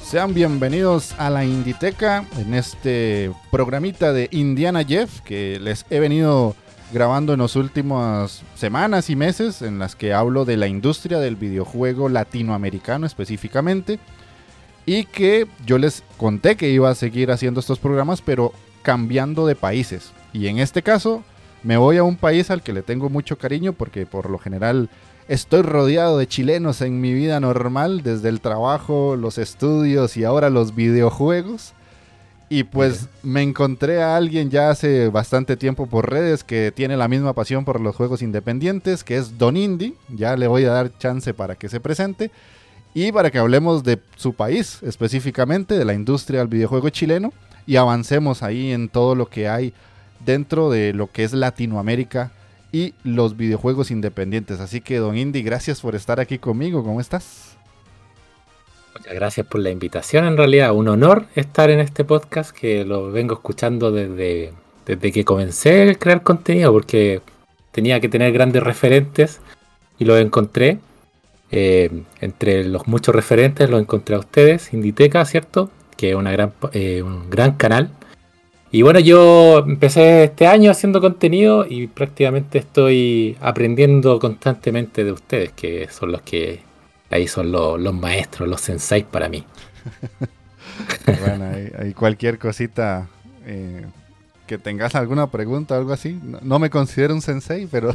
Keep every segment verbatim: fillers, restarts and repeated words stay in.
Sean bienvenidos a la Inditeca en este programita de Indiana Jeff que les he venido grabando en las últimas semanas y meses, en las que hablo de la industria del videojuego latinoamericano específicamente, y que yo les conté que iba a seguir haciendo estos programas pero cambiando de países, y en este caso me voy a un país al que le tengo mucho cariño porque por lo general estoy rodeado de chilenos en mi vida normal, desde el trabajo, los estudios y ahora los videojuegos. Y pues me encontré a alguien ya hace bastante tiempo por redes que tiene la misma pasión por los juegos independientes, que es Don Indy. Ya le voy a dar chance para que se presente y para que hablemos de su país, específicamente de la industria del videojuego chileno, y avancemos ahí en todo lo que hay dentro de lo que es Latinoamérica y los videojuegos independientes. Así que, Don Indy, gracias por estar aquí conmigo. ¿Cómo estás? Muchas gracias por la invitación. En realidad, un honor estar en este podcast que lo vengo escuchando desde, desde que comencé a crear contenido, porque tenía que tener grandes referentes y los encontré. Eh, entre los muchos referentes los encontré a ustedes, Inditeca, ¿cierto? Que es una gran, eh, un gran canal. Y bueno, yo empecé este año haciendo contenido y prácticamente estoy aprendiendo constantemente de ustedes, que son los que ahí son los, los maestros, los senseis para mí. Bueno, ahí, ahí cualquier cosita, eh, que tengas alguna pregunta o algo así. No, no me considero un sensei, pero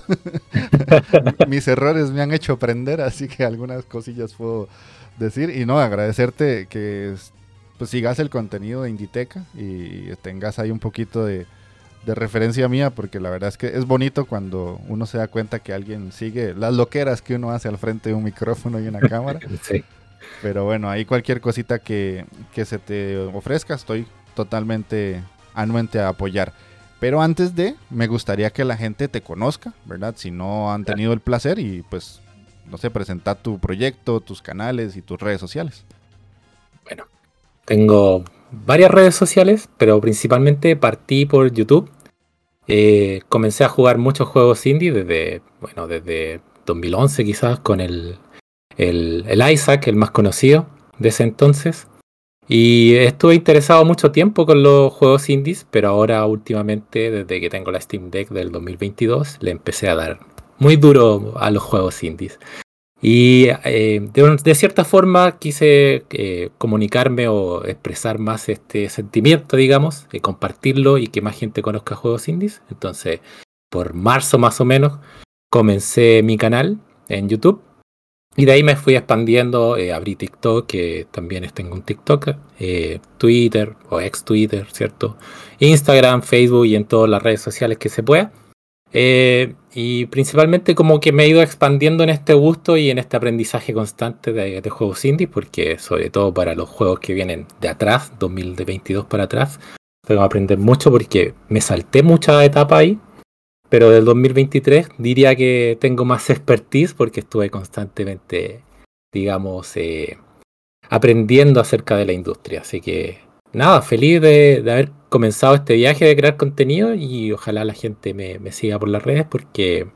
mis errores me han hecho aprender, así que algunas cosillas puedo decir. Y no, agradecerte que pues sigas el contenido de Inditeca y tengas ahí un poquito de, de referencia mía, porque la verdad es que es bonito cuando uno se da cuenta que alguien sigue las loqueras que uno hace al frente de un micrófono y una cámara. Sí. Pero bueno, ahí cualquier cosita que, que se te ofrezca, estoy totalmente anuente a apoyar. Pero antes de, me gustaría que la gente te conozca, ¿verdad? Si no han tenido el placer, y pues, no sé, presentar tu proyecto, tus canales y tus redes sociales. Bueno, tengo varias redes sociales, pero principalmente partí por YouTube. Eh, comencé a jugar muchos juegos indie desde, bueno, desde dos mil once quizás, con el, el, el Isaac, el más conocido de ese entonces. Y estuve interesado mucho tiempo con los juegos indies, pero ahora últimamente, desde que tengo la Steam Deck del dos mil veintidós, le empecé a dar muy duro a los juegos indies. Y eh, de, de cierta forma quise eh, comunicarme o expresar más este sentimiento, digamos, eh, compartirlo y que más gente conozca juegos indies. Entonces, por marzo más o menos, comencé mi canal en YouTube. Y de ahí me fui expandiendo, eh, abrí TikTok, que también tengo un TikTok, eh, Twitter o ex Twitter, ¿cierto? Instagram, Facebook y en todas las redes sociales que se pueda. Eh, y principalmente como que me he ido expandiendo en este gusto y en este aprendizaje constante de, de juegos indie, porque sobre todo para los juegos que vienen de atrás, dos mil veintidós para atrás, tengo que aprender mucho porque me salté muchas etapas ahí. Pero del dos mil veintitrés diría que tengo más expertise porque estuve constantemente, digamos, eh, aprendiendo acerca de la industria. Así que nada, feliz de, de haber comenzado este viaje de crear contenido y ojalá la gente me, me siga por las redes porque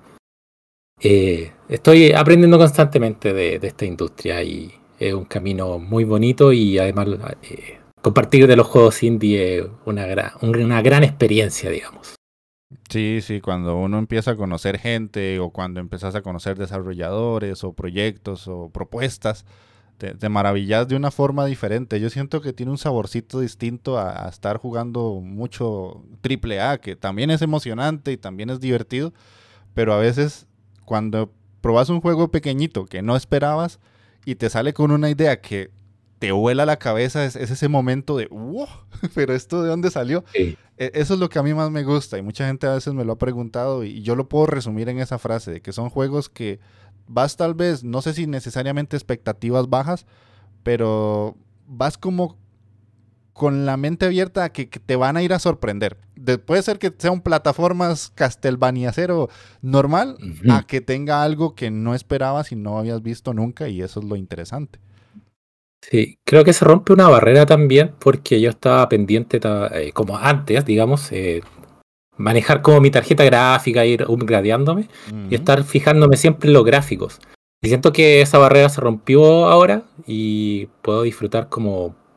eh, estoy aprendiendo constantemente de, de esta industria y es un camino muy bonito y además eh, compartir de los juegos indie es una, gra- una gran experiencia, digamos. Sí, sí, cuando uno empieza a conocer gente o cuando empiezas a conocer desarrolladores o proyectos o propuestas, te, te maravillas de una forma diferente. Yo siento que tiene un saborcito distinto a, a estar jugando mucho triple A, que también es emocionante y también es divertido, pero a veces cuando probas un juego pequeñito que no esperabas y te sale con una idea que te vuela la cabeza, es, es ese momento de wow, pero esto de dónde salió. Sí. Eso es lo que a mí más me gusta y mucha gente a veces me lo ha preguntado y yo lo puedo resumir en esa frase de que son juegos que vas tal vez, no sé si necesariamente expectativas bajas, pero vas como con la mente abierta a que, que te van a ir a sorprender. De, puede ser que sea un plataformas Castlevania cero normal, Uh-huh. a que tenga algo que no esperabas y no habías visto nunca, y eso es lo interesante. Sí, creo que se rompe una barrera también porque yo estaba pendiente, ta- eh, como antes, digamos, eh, manejar como mi tarjeta gráfica, ir upgradeándome y Uh-huh. estar fijándome siempre en los gráficos. Y siento que esa barrera se rompió ahora y puedo disfrutar como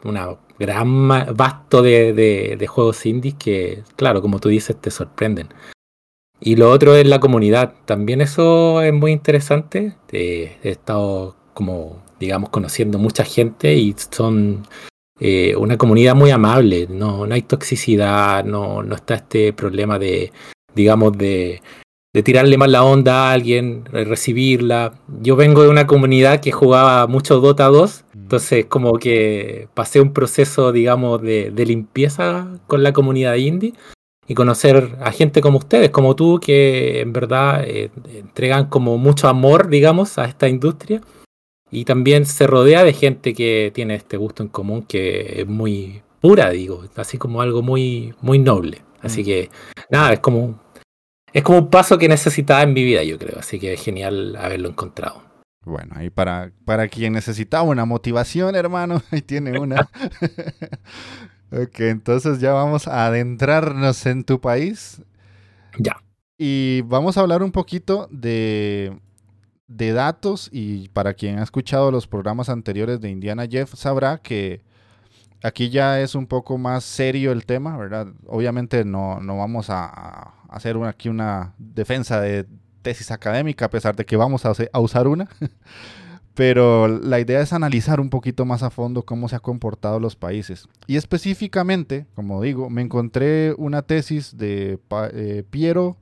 una gran ma- vasto de, de, de juegos indies que, claro, como tú dices, te sorprenden. Y lo otro es la comunidad. También eso es muy interesante. Eh, he estado como, digamos, conociendo mucha gente y son eh, una comunidad muy amable. No, no hay toxicidad, no, no está este problema de, digamos, de, de tirarle mal la onda a alguien, eh, recibirla. Yo vengo de una comunidad que jugaba mucho Dota dos, Mm. entonces como que pasé un proceso, digamos, de, de limpieza con la comunidad indie y conocer a gente como ustedes, como tú, que en verdad eh, entregan como mucho amor, digamos, a esta industria. Y también se rodea de gente que tiene este gusto en común que es muy pura, digo, así como algo muy, muy noble. Así Mm. que, nada, es como, es como un paso que necesitaba en mi vida, yo creo. Así que es genial haberlo encontrado. Bueno, ahí para, para quien necesitaba una motivación, hermano, ahí tiene una. Ok, entonces ya vamos a adentrarnos en tu país Ya. y vamos a hablar un poquito de, de datos. Y para quien ha escuchado los programas anteriores de Indiana Jeff sabrá que aquí ya es un poco más serio el tema, ¿verdad? Obviamente no, no vamos a, a hacer una- aquí una defensa de tesis académica, a pesar de que vamos a, hacer- a usar una. Pero la idea es analizar un poquito más a fondo cómo se han comportado los países. Y específicamente, como digo, me encontré una tesis de Pa- eh, Piero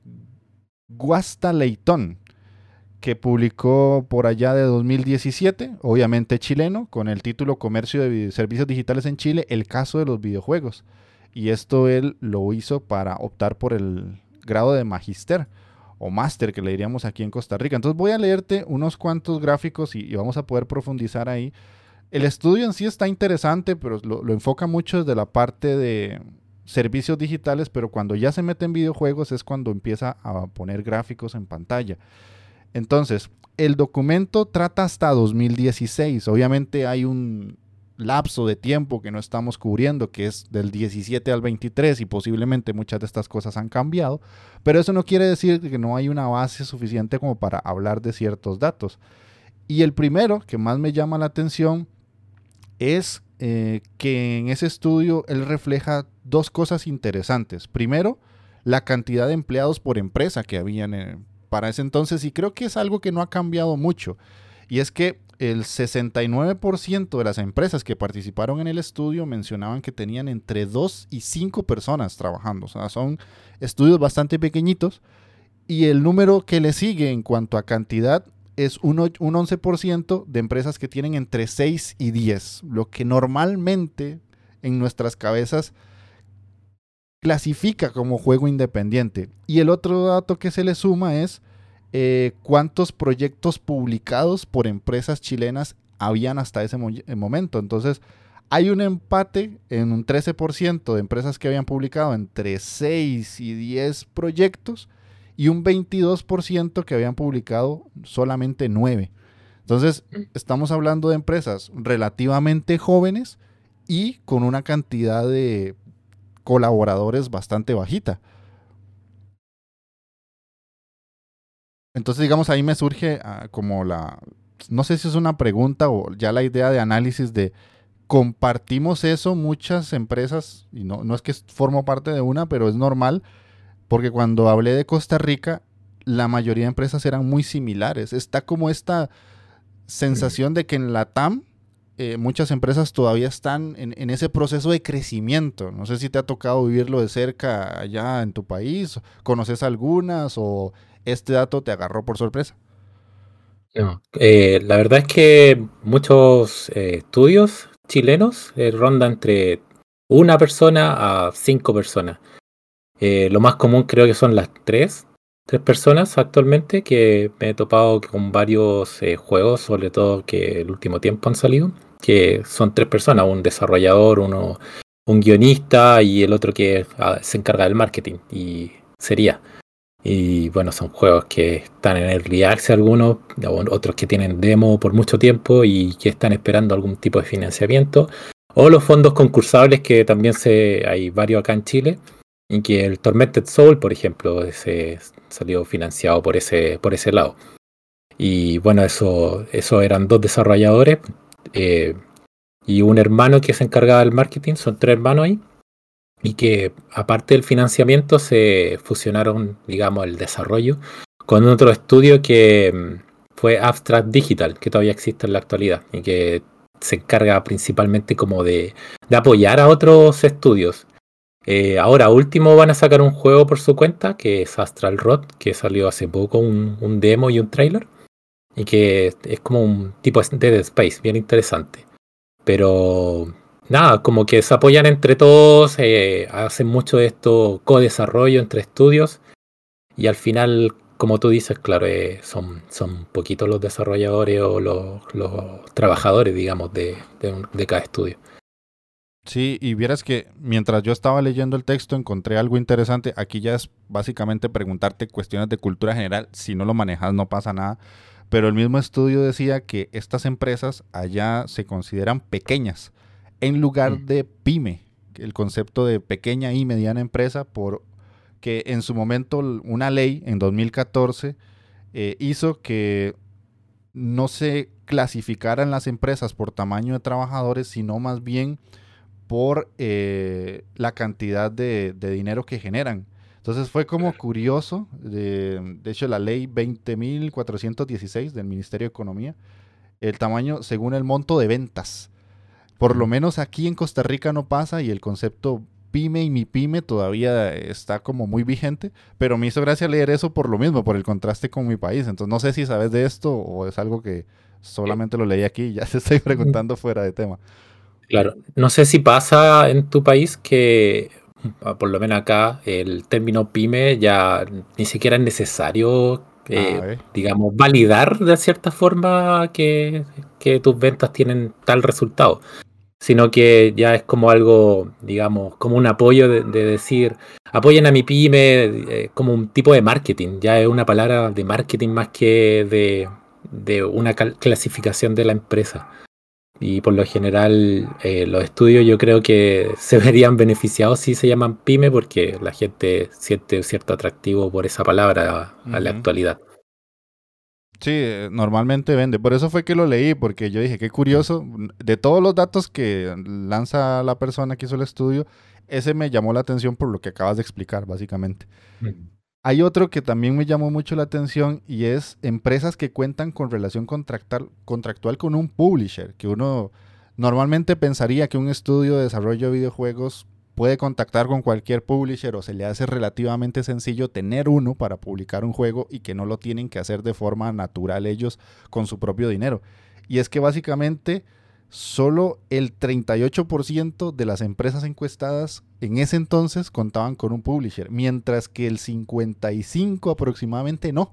Guasta-Leitón, que publicó por allá de dos mil diecisiete, obviamente chileno, con el título Comercio de vi- Servicios Digitales en Chile, el caso de los videojuegos. Y esto él lo hizo para optar por el grado de magister o máster que le diríamos aquí en Costa Rica. Entonces voy a leerte unos cuantos gráficos y, y vamos a poder profundizar ahí. El estudio en sí está interesante, pero lo, lo enfoca mucho desde la parte de servicios digitales, pero cuando ya se mete en videojuegos es cuando empieza a poner gráficos en pantalla. Entonces, el documento trata hasta dos mil dieciséis. Obviamente hay un lapso de tiempo que no estamos cubriendo, que es del diecisiete al veintitrés, y posiblemente muchas de estas cosas han cambiado, pero eso no quiere decir que no hay una base suficiente como para hablar de ciertos datos. Y el primero que más me llama la atención es eh, que en ese estudio él refleja dos cosas interesantes. Primero, la cantidad de empleados por empresa que habían eh, para ese entonces, y creo que es algo que no ha cambiado mucho. Y es que el sesenta y nueve por ciento de las empresas que participaron en el estudio mencionaban que tenían entre dos y cinco personas trabajando. O sea, son estudios bastante pequeñitos. Y el número que le sigue en cuanto a cantidad es un, un once por ciento de empresas que tienen entre seis y diez, lo que normalmente en nuestras cabezas clasifica como juego independiente. Y el otro dato que se le suma es eh, cuántos proyectos publicados por empresas chilenas habían hasta ese mo momento. Entonces, hay un empate en un trece por ciento de empresas que habían publicado entre seis y diez proyectos y un veintidós por ciento que habían publicado solamente nueve. Entonces, estamos hablando de empresas relativamente jóvenes y con una cantidad de colaboradores bastante bajita. Entonces, digamos, ahí me surge uh, como la, no sé si es una pregunta o ya la idea de análisis de, compartimos eso muchas empresas, y no, no es que formo parte de una, pero es normal, porque cuando hablé de Costa Rica, la mayoría de empresas eran muy similares. Está como esta sensación de que en la T A M eh, muchas empresas todavía están en, en, ese proceso de crecimiento. No sé si te ha tocado vivirlo de cerca allá en tu país, conoces algunas o este dato te agarró por sorpresa. No, eh, la verdad es que muchos eh, estudios chilenos eh, rondan entre una persona a cinco personas. Eh, lo más común creo que son las tres, tres personas actualmente, que me he topado con varios eh, juegos, sobre todo que el último tiempo han salido, que son tres personas, un desarrollador, uno, un guionista y el otro que ah, se encarga del marketing, y sería. Y bueno, son juegos que están en early access algunos, otros que tienen demo por mucho tiempo y que están esperando algún tipo de financiamiento. O los fondos concursables, que también se, hay varios acá en Chile, y que el Tormented Soul, por ejemplo, ese salió financiado por ese, por ese lado. Y bueno, eso, eso eran dos desarrolladores. Eh, y un hermano que se encargaba del marketing, son tres hermanos ahí, y que aparte del financiamiento se fusionaron, digamos, el desarrollo con otro estudio que mm, fue Abstract Digital, que todavía existe en la actualidad y que se encarga principalmente como de, de apoyar a otros estudios. Eh, ahora último van a sacar un juego por su cuenta, que es Astral Rot, que salió hace poco un, un demo y un trailer, y que es como un tipo de Dead Space, bien interesante. Pero nada, como que se apoyan entre todos, eh, hacen mucho de esto co-desarrollo entre estudios, y al final, como tú dices, claro, eh, son, son poquitos los desarrolladores o los, los trabajadores, digamos, de, de, un- de cada estudio. Sí, y vieras que mientras yo estaba leyendo el texto encontré algo interesante. Aquí ya es básicamente preguntarte cuestiones de cultura general. Si no lo manejas no pasa nada. Pero el mismo estudio decía que estas empresas allá se consideran pequeñas en lugar Mm. de pyme. El concepto de pequeña y mediana empresa, por que en su momento una ley en dos mil catorce eh, hizo que no se clasificaran las empresas por tamaño de trabajadores, sino más bien por eh, la cantidad de, de dinero que generan. Entonces fue como curioso, de, de hecho la ley veinte mil cuatrocientos dieciséis del Ministerio de Economía, el tamaño según el monto de ventas. Por lo Mm. menos aquí en Costa Rica no pasa y el concepto pyme y mi pyme todavía está como muy vigente, pero me hizo gracia leer eso por lo mismo, por el contraste con mi país. Entonces no sé si sabes de esto o es algo que Eh, solamente lo leí aquí y ya te estoy preguntando fuera de tema. Claro, no sé si pasa en tu país que, ah, por lo menos acá, el término pyme ya ni siquiera es necesario, A eh, ver. digamos, validar de cierta forma que, que tus ventas tienen tal resultado, sino que ya es como algo, digamos, como un apoyo de, de decir, apoyen a mi pyme, eh, como un tipo de marketing, ya es una palabra de marketing más que de, de una cal- clasificación de la empresa. Y por lo general, eh, los estudios yo creo que se verían beneficiados si se llaman pyme, porque la gente siente cierto atractivo por esa palabra a, a la Ujú. actualidad. Sí, eh, normalmente vende. Por eso fue que lo leí, porque yo dije, qué curioso. De todos los datos que lanza la persona que hizo el estudio, ese me llamó la atención por lo que acabas de explicar, básicamente. Mm. Hay otro que también me llamó mucho la atención y es empresas que cuentan con relación contractual, contractual con un publisher, que uno normalmente pensaría que un estudio de desarrollo de videojuegos puede contactar con cualquier publisher o se le hace relativamente sencillo tener uno para publicar un juego y que no lo tienen que hacer de forma natural ellos con su propio dinero. Y es que básicamente solo el treinta y ocho por ciento de las empresas encuestadas en ese entonces contaban con un publisher, mientras que el cincuenta y cinco por ciento aproximadamente no.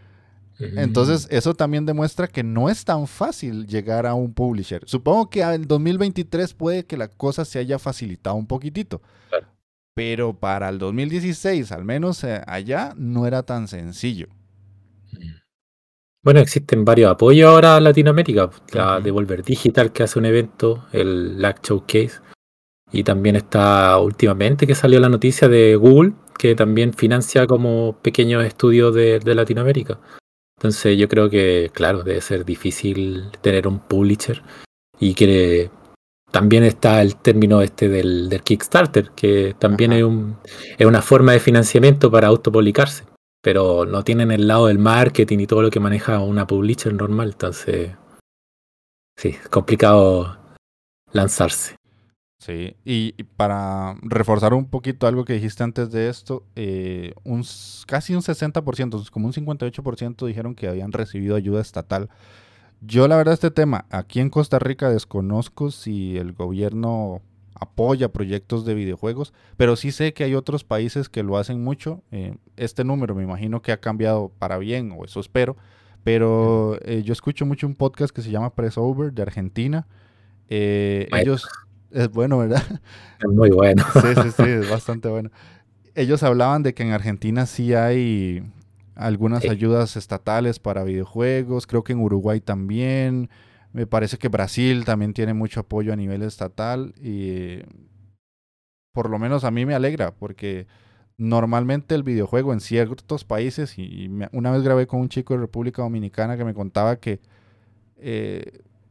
Mm. Entonces, eso también demuestra que no es tan fácil llegar a un publisher. Supongo que en dos mil veintitrés puede que la cosa se haya facilitado un poquitito, Claro. pero para el dos mil dieciséis, al menos eh, allá, no era tan sencillo. Mm. Bueno, existen varios apoyos ahora a Latinoamérica. La Ujú. Devolver Digital que hace un evento, el Lag Showcase. Y también está últimamente que salió la noticia de Google, que también financia como pequeños estudios de, de Latinoamérica. Entonces yo creo que, claro, debe ser difícil tener un publisher y que también está el término este del, del Kickstarter, que también es, Ajá. un, es una forma de financiamiento para autopublicarse, pero no tienen el lado del marketing y todo lo que maneja una publisher normal, entonces sí, es complicado lanzarse. Sí, y, y para reforzar un poquito algo que dijiste antes de esto, eh, un, s- casi un sesenta por ciento, como un cincuenta y ocho por ciento dijeron que habían recibido ayuda estatal. Yo la verdad este tema, aquí en Costa Rica desconozco si el gobierno apoya proyectos de videojuegos, pero sí sé que hay otros países que lo hacen mucho. Eh, este número me imagino que ha cambiado para bien, o eso espero, pero eh, yo escucho mucho un podcast que se llama Press Over de Argentina. Eh, Bueno, ellos, es bueno, ¿verdad? es muy bueno. Sí, sí, sí, es bastante bueno. Ellos hablaban de que en Argentina sí hay algunas Sí. ayudas estatales para videojuegos, creo que en Uruguay también, me parece que Brasil también tiene mucho apoyo a nivel estatal y por lo menos a mí me alegra porque normalmente el videojuego en ciertos países, y me- una vez grabé con un chico de República Dominicana que me contaba que eh,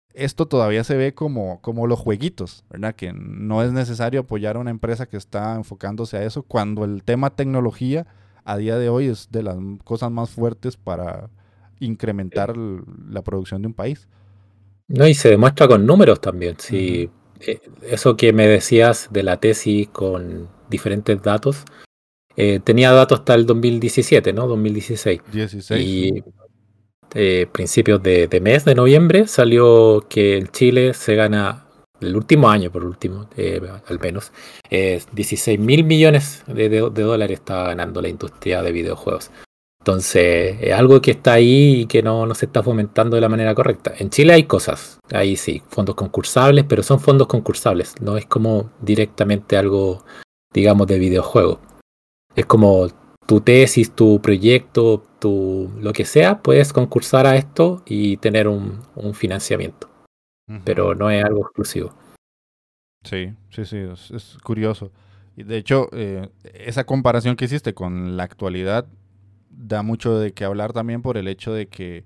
esto todavía se ve como, como los jueguitos, ¿verdad? Que no es necesario apoyar a una empresa que está enfocándose a eso, cuando el tema tecnología a día de hoy es de las cosas más fuertes para incrementar l- la producción de un país. No, y se demuestra con números también. Ujú. Si eh, eso que me decías de la tesis con diferentes datos, eh, tenía datos hasta el dos mil diecisiete, ¿no? dos mil dieciséis. dieciséis, sí. Y eh, principios de, de mes de noviembre salió que en Chile se gana, el último año por último, eh, al menos, eh, dieciséis mil millones de, de- de dólares está ganando la industria de videojuegos. Entonces, es algo que está ahí y que no, no se está fomentando de la manera correcta. En Chile hay cosas, hay sí, fondos concursables, pero son fondos concursables, no es como directamente algo, digamos, de videojuegos. Es como tu tesis, tu proyecto, tu lo que sea, puedes concursar a esto y tener un, un financiamiento, Ujú. pero no es algo exclusivo. Sí, sí, sí, es, es curioso. Y de hecho, eh, esa comparación que hiciste con la actualidad da mucho de qué hablar también por el hecho de que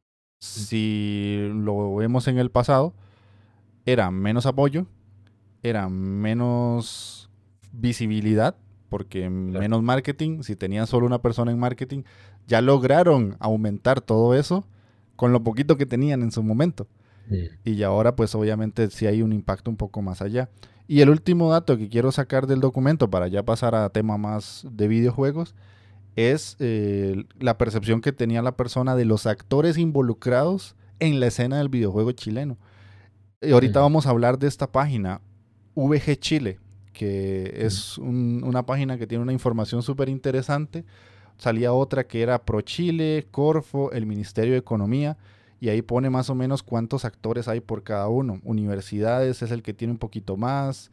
si lo vemos en el pasado, era menos apoyo, era menos visibilidad, porque Claro. menos marketing, si tenían solo una persona en marketing, ya lograron aumentar todo eso con lo poquito que tenían en su momento. Mm. Y ahora pues obviamente sí hay un impacto un poco más allá. Y el último dato que quiero sacar del documento para ya pasar a tema más de videojuegos es eh, la percepción que tenía la persona de los actores involucrados en la escena del videojuego chileno. Y ahorita Mm. vamos a hablar de esta página, V G Chile, que Mm. es un- una página que tiene una información súper interesante. Salía otra que era Pro Chile, Corfo, el Ministerio de Economía, y ahí pone más o menos cuántos actores hay por cada uno. Universidades es el que tiene un poquito más,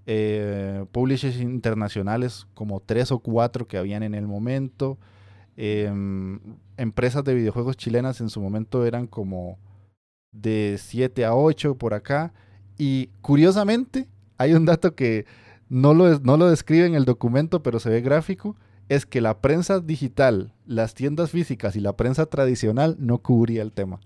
eh, publishers internacionales como tres o cuatro que habían en el momento. Em, empresas de videojuegos chilenas en su momento eran como de siete a ocho por acá. Y curiosamente, hay un dato que no lo, no lo describe en el documento, pero se ve gráfico, es que la prensa digital, las tiendas físicas y la prensa tradicional no cubría el tema.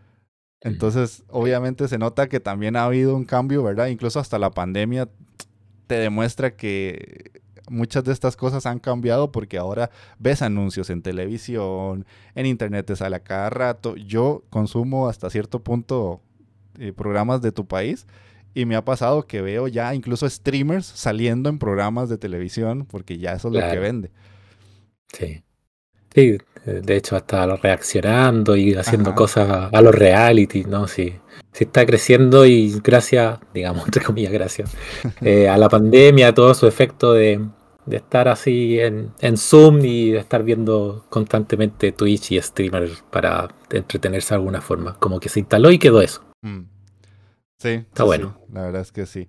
Mm. Entonces, obviamente se nota que también ha habido un cambio, ¿verdad? Incluso hasta la pandemia te demuestra que muchas de estas cosas han cambiado porque ahora ves anuncios en televisión, en internet te sale a cada rato. Yo consumo hasta cierto punto eh, programas de tu país y me ha pasado que veo ya incluso streamers saliendo en programas de televisión porque ya eso es lo que Claro, vende. sí. Sí, eh, de hecho hasta lo reaccionando y haciendo Ajá. cosas a, a los reality, ¿no? Sí, sí está creciendo y gracias, digamos, entre comillas, gracias, eh, a la pandemia, a todo su efecto de, de estar así en, en Zoom y de estar viendo constantemente Twitch y streamers para entretenerse de alguna forma. Como que se instaló y quedó eso. Mm. Sí, Está sí, sí, bueno. la verdad es que sí.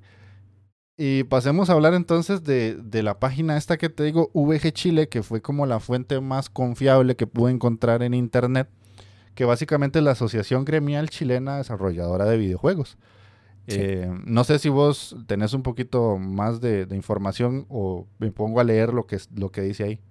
Y pasemos a hablar entonces de, de la página esta que te digo, V G Chile, que fue como la fuente más confiable que pude encontrar en internet, que básicamente es la Asociación Gremial Chilena Desarrolladora de Videojuegos. Sí. Eh, no sé si vos tenés un poquito más de, de información o me pongo a leer lo que, es- lo que dice ahí.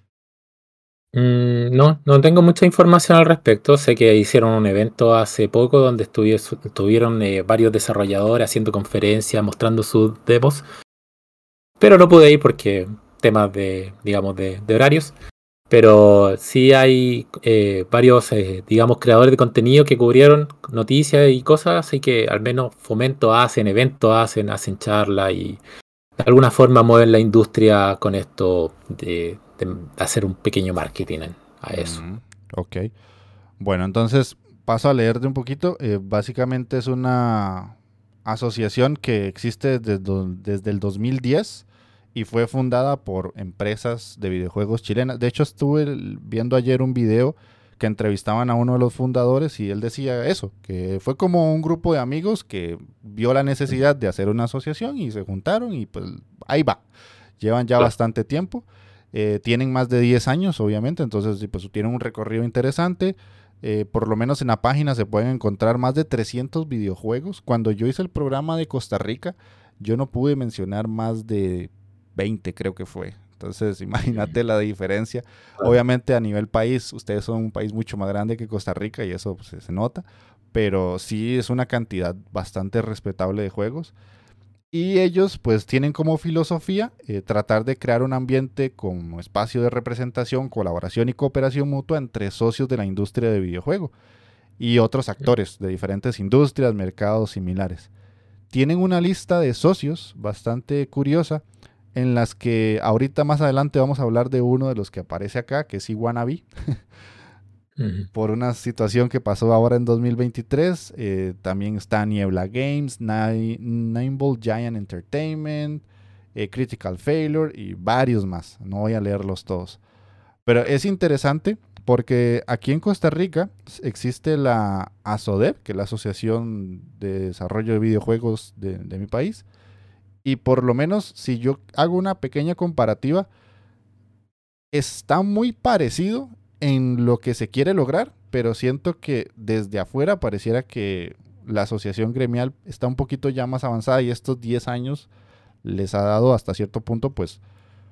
Mm, no, no tengo mucha información al respecto. Sé que hicieron un evento hace poco donde estuvi- estuvieron eh, varios desarrolladores haciendo conferencias, mostrando sus demos, pero no pude ir porque temas de, digamos, de, de horarios. Pero sí hay eh, varios, eh, digamos, creadores de contenido que cubrieron noticias y cosas, así que al menos fomento hacen, eventos hacen, hacen charlas y de alguna forma mueven la industria con esto de, de hacer un pequeño marketing en- a eso. Mm, ok. Bueno, entonces paso a leerte un poquito. Eh, básicamente es una asociación que existe desde, do- desde el dos mil diez y fue fundada por empresas de videojuegos chilenas. De hecho, estuve el- viendo ayer un video que entrevistaban a uno de los fundadores y él decía eso, que fue como un grupo de amigos que vio la necesidad de hacer una asociación y se juntaron y pues ahí va. Llevan ya Claro. bastante tiempo. Eh, tienen más de diez años, obviamente, entonces sí, pues tienen un recorrido interesante. Eh, por lo menos en la página se pueden encontrar más de trescientos videojuegos. Cuando yo hice el programa de Costa Rica, yo no pude mencionar más de veinte, creo que fue. Entonces, Mm, imagínate la diferencia. claro. Obviamente a nivel país, ustedes son un país mucho más grande que Costa Rica y eso pues, se nota. pero sí es una cantidad bastante respetable de juegos. Y ellos pues tienen como filosofía eh, tratar de crear un ambiente como espacio de representación, colaboración y cooperación mutua entre socios de la industria de videojuegos y otros actores de diferentes industrias, mercados similares. Tienen una lista de socios bastante curiosa en las que ahorita más adelante vamos a hablar de uno de los que aparece acá, que es Iwanabe, Ujú. por una situación que pasó ahora en dos mil veintitrés. Eh, también está Niebla Games, Ni- Nimble Giant Entertainment, eh, Critical Failure y varios más. No voy a leerlos todos. Pero es interesante porque aquí en Costa Rica existe la ASODEV, que es la Asociación de Desarrollo de Videojuegos de, de mi país. Y por lo menos si yo hago una pequeña comparativa, está muy parecido en lo que se quiere lograr, pero siento que desde afuera pareciera que la asociación gremial está un poquito ya más avanzada y estos diez años les ha dado hasta cierto punto pues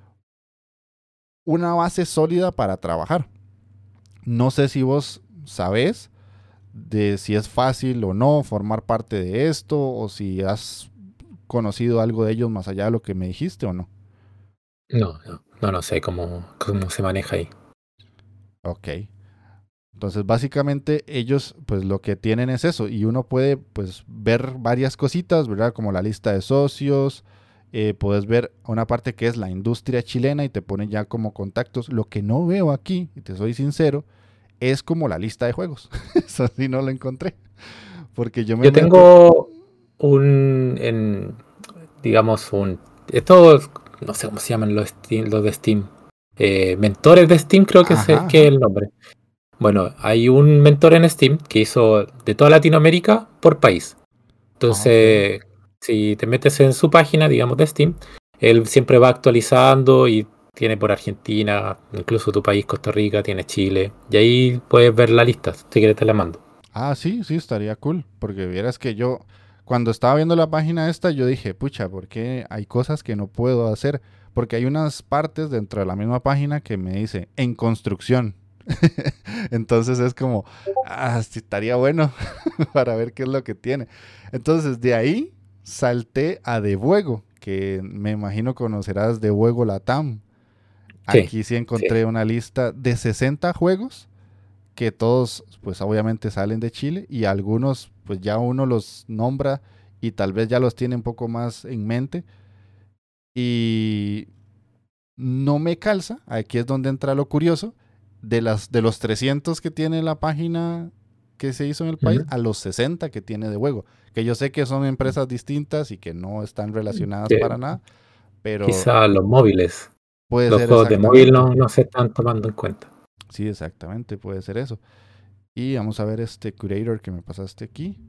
una base sólida para trabajar. No sé si vos sabés de si es fácil o no formar parte de esto o si has conocido algo de ellos más allá de lo que me dijiste o no. No, no, no, no sé cómo, cómo se maneja ahí. Ok. Entonces, básicamente ellos pues lo que tienen es eso y uno puede pues ver varias cositas, ¿verdad? Como la lista de socios, eh, puedes ver una parte que es la industria chilena y te pone ya como contactos. Lo que no veo aquí, y te soy sincero, es como la lista de juegos. Eso sí no lo encontré, porque yo me Yo meto... tengo un, en, digamos, un, esto, no sé cómo se llaman los, Steam- los de Steam, eh, mentores de Steam creo que es, el- Ajá, que es ajá. el nombre. Bueno, hay un mentor en Steam que hizo de toda Latinoamérica por país. Ah, ok. Entonces, si te metes en su página, digamos, de Steam, él siempre va actualizando y tiene por Argentina, incluso tu país, Costa Rica, tiene Chile, y ahí puedes ver la lista, si quieres te la mando. Ah, sí, sí, estaría cool, porque vieras que yo, cuando estaba viendo la página esta, yo dije, pucha, ¿por qué hay cosas que no puedo hacer? Porque hay unas partes dentro de la misma página que me dice, en construcción. Entonces es como, ah, sí, estaría bueno para ver qué es lo que tiene. Entonces de ahí salté a Devuego, que me imagino conocerás Devuego Latam. Sí, Aquí sí sí. encontré una lista de sesenta juegos que todos pues obviamente salen de Chile y algunos pues ya uno los nombra y tal vez ya los tiene un poco más en mente y no me calza, aquí es donde entra lo curioso, de, las, de los trescientos que tiene la página que se hizo en el país Ujú. a los sesenta que tiene de juego, que yo sé que son empresas distintas y que no están relacionadas Que para nada, pero quizá los móviles, puede los ser juegos de móvil exactamente, no, no se están tomando en cuenta. sí, exactamente, puede ser eso. Y vamos a ver este curator que me pasaste aquí.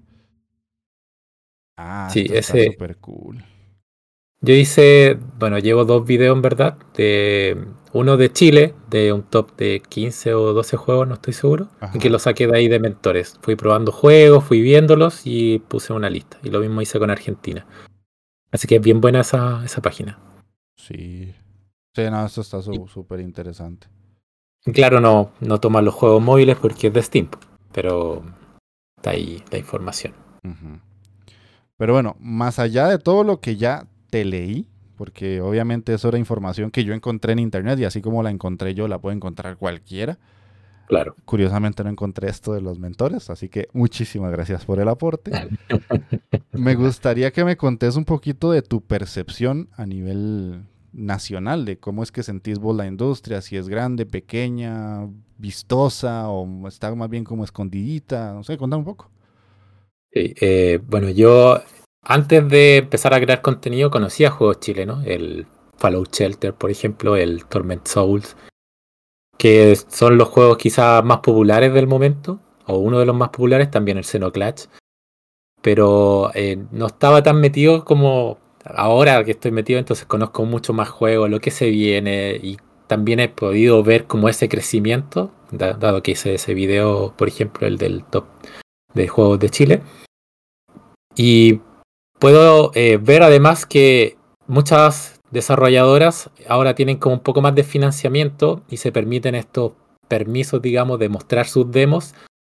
Ah, Sí, esto está ese, súper cool. yo hice, bueno, llevo dos videos en verdad, de uno de Chile, de un top de quince o doce juegos, no estoy seguro, y que Ajá. lo saqué de ahí de mentores. Fui probando juegos, fui viéndolos y puse una lista. Y lo mismo hice con Argentina. Así que es bien buena esa, esa página. Sí. Sí, no, esto está Y, su- súper interesante. y claro, no, no toma los juegos móviles porque es de Steam, pero está ahí la información. Ujú. Pero bueno, más allá de todo lo que ya te leí, porque obviamente eso era información que yo encontré en internet y así como la encontré yo, la puede encontrar cualquiera. Claro. Curiosamente no encontré esto de los mentores, así que muchísimas gracias por el aporte. Me gustaría que me contés un poquito de tu percepción a nivel nacional, de cómo es que sentís vos la industria, si es grande, pequeña, vistosa o está más bien como escondidita, no sé, contame un poco. Sí, eh, bueno, yo antes de empezar a crear contenido conocía juegos chilenos, el Fallout Shelter, por ejemplo, el Torment Souls, que son los juegos quizás más populares del momento, o uno de los más populares, también el Xenoclash, pero eh, no estaba tan metido como ahora que estoy metido, entonces conozco mucho más juegos, lo que se viene, y también he podido ver como ese crecimiento, da- dado que hice ese video, por ejemplo, el del top de juegos de Chile. Y puedo eh, ver además que muchas desarrolladoras ahora tienen como un poco más de financiamiento y se permiten estos permisos, digamos, de mostrar sus demos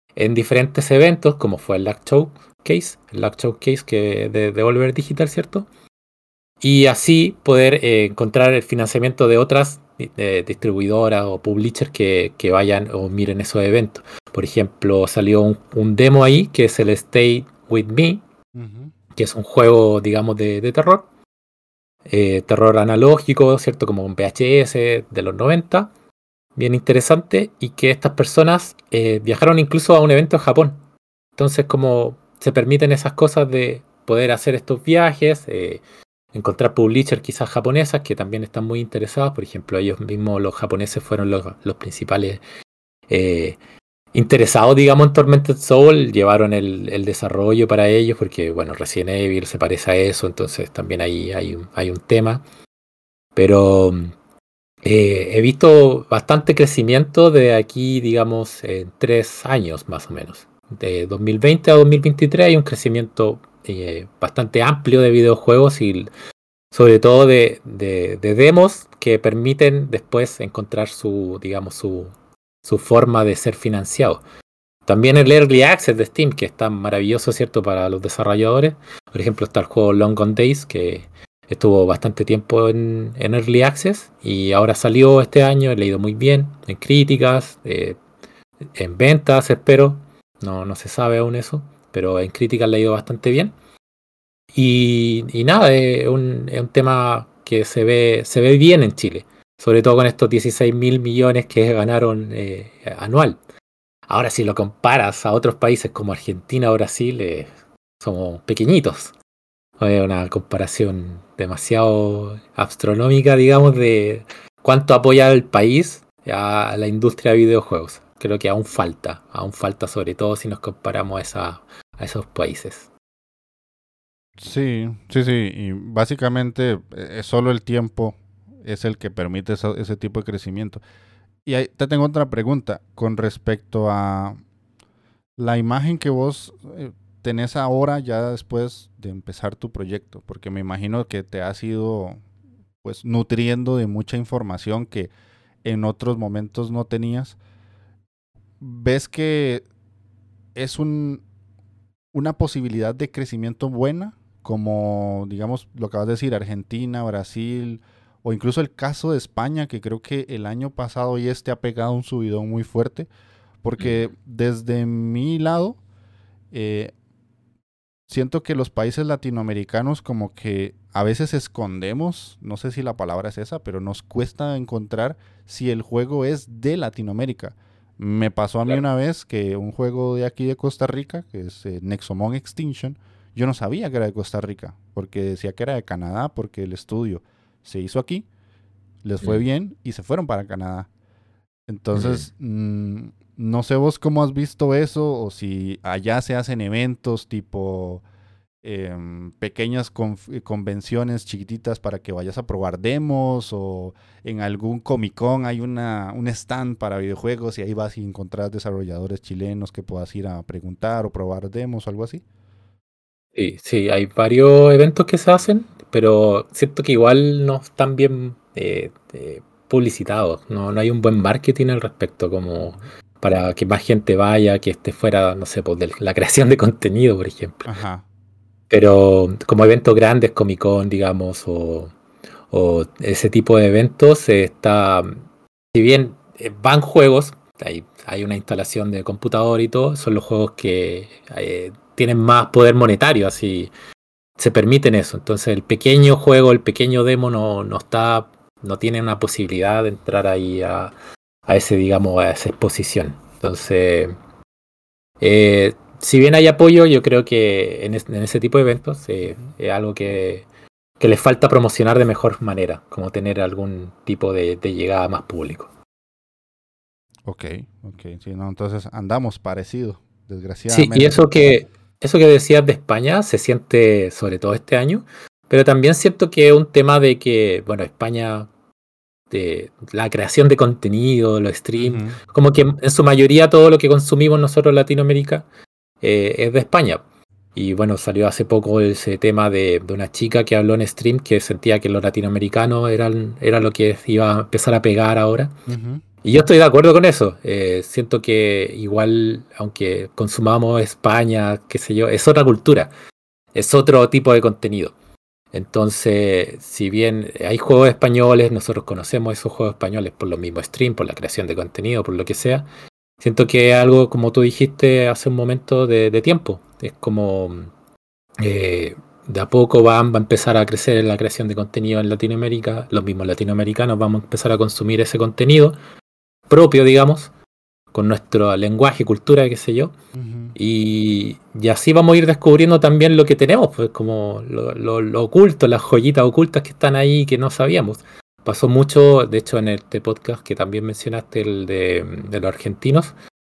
en diferentes eventos, como fue el Luck Showcase, el Luck Showcase que de Devolver Digital, ¿cierto? Y así poder eh, encontrar el financiamiento de otras eh, distribuidoras o publishers que, que vayan o miren esos eventos. Por ejemplo, salió un, un demo ahí que es el Stay With Me, uh-huh. que es un juego, digamos, de, de terror. Eh, terror analógico, ¿cierto? Como un V H S de los noventa. Bien interesante. Y que estas personas eh, viajaron incluso a un evento en Japón. Entonces, como se permiten esas cosas de poder hacer estos viajes, eh, encontrar publishers quizás japonesas que también están muy interesadas. Por ejemplo, ellos mismos, los japoneses, fueron los, los principales eh, interesados, digamos, en Tormented Soul. Llevaron el, el desarrollo para ellos porque, bueno, Resident Evil se parece a eso, entonces también ahí hay un, hay un tema. Pero eh, he visto bastante crecimiento de aquí, digamos, en tres años más o menos. De dos mil veinte a dos mil veintitrés hay un crecimiento eh, bastante amplio de videojuegos y sobre todo de, de, de demos que permiten después encontrar su, digamos, su, su forma de ser financiado. También el Early Access de Steam, que está maravilloso, ¿cierto?, para los desarrolladores. Por ejemplo, está el juego Long Gone Days, que estuvo bastante tiempo en, en Early Access y ahora salió este año, he leído muy bien, en críticas, eh, en ventas, espero. No, no se sabe aún eso, pero en críticas le ha ido bastante bien. Y, y nada, es un, es un tema que se ve, se ve bien en Chile, sobre todo con estos dieciséis mil millones que ganaron eh, anual. Ahora, si lo comparas a otros países como Argentina o Brasil, eh, somos pequeñitos. Es una comparación demasiado astronómica, digamos, de cuánto apoya el país a la industria de videojuegos. Creo que aún falta, aún falta sobre todo si nos comparamos a, esa, a esos países. Sí, sí, sí, y básicamente eh, solo el tiempo es el que permite eso, ese tipo de crecimiento. Y ahí te tengo otra pregunta con respecto a la imagen que vos eh, tenés ahora ya después de empezar tu proyecto, porque me imagino que te has ido pues nutriendo de mucha información que en otros momentos no tenías. ¿Ves que es un, una posibilidad de crecimiento buena? Como, digamos, lo acabas de decir, Argentina, Brasil, o incluso el caso de España, que creo que el año pasado y este ha pegado un subidón muy fuerte, porque desde mi lado, eh, siento que los países latinoamericanos como que a veces escondemos, no sé si la palabra es esa, pero nos cuesta encontrar si el juego es de Latinoamérica. Me pasó a mí Claro. una vez que un juego de aquí de Costa Rica, que es eh, Nexomon Extinction, yo no sabía que era de Costa Rica, porque decía que era de Canadá, porque el estudio se hizo aquí, les fue Mm. bien y se fueron para Canadá. Entonces, mm. mmm, no sé vos cómo has visto eso, o si allá se hacen eventos tipo eh, pequeñas conf- convenciones chiquititas para que vayas a probar demos, o en algún Comic Con hay una, un stand para videojuegos y ahí vas y encontrás desarrolladores chilenos que puedas ir a preguntar o probar demos o algo así. Sí, sí, hay varios eventos que se hacen, pero siento que igual no están bien eh, eh, publicitados. No, no hay un buen marketing al respecto, como para que más gente vaya, que esté fuera, no sé, pues de la creación de contenido, por ejemplo. Ajá. Pero como eventos grandes, Comic Con, digamos, o, o ese tipo de eventos, eh, está, si bien eh, van juegos, hay, hay una instalación de computador y todo, son los juegos que eh, tienen más poder monetario, así se permiten eso. Entonces el pequeño juego, el pequeño demo no, no está, no tiene una posibilidad de entrar ahí a, a ese, digamos, a esa exposición. Entonces, eh, si bien hay apoyo, yo creo que en, es, en ese tipo de eventos eh, es algo que, que les falta promocionar de mejor manera, como tener algún tipo de, de llegada más público. Ok, ok, sí, no, entonces andamos parecido, Sí, desgraciadamente. y eso que, eso que decías de España se siente sobre todo este año, pero también siento que es un tema de que, bueno, España, de la creación de contenido, los streams, Uh-huh. como que en su mayoría todo lo que consumimos nosotros en Latinoamérica eh, es de España. Y bueno, salió hace poco ese tema de, de una chica que habló en stream que sentía que los latinoamericanos eran, era lo que iba a empezar a pegar ahora. Uh-huh. Y yo estoy de acuerdo con eso. Eh, siento que igual, aunque consumamos España, qué sé yo, es otra cultura, es otro tipo de contenido. Entonces, si bien hay juegos españoles, nosotros conocemos esos juegos españoles por los mismos stream, por la creación de contenido, por lo que sea. Siento que es algo, como tú dijiste hace un momento, de, de tiempo. Es como eh, de a poco va, va a empezar a crecer la creación de contenido en Latinoamérica. Los mismos latinoamericanos vamos a empezar a consumir ese contenido propio, digamos, con nuestro lenguaje, cultura, qué sé yo. Ujú. Y, y así vamos a ir descubriendo también lo que tenemos, pues como lo, lo- lo oculto, las joyitas ocultas que están ahí que no sabíamos. Pasó mucho, de hecho, en este podcast que también mencionaste, el de, de los argentinos,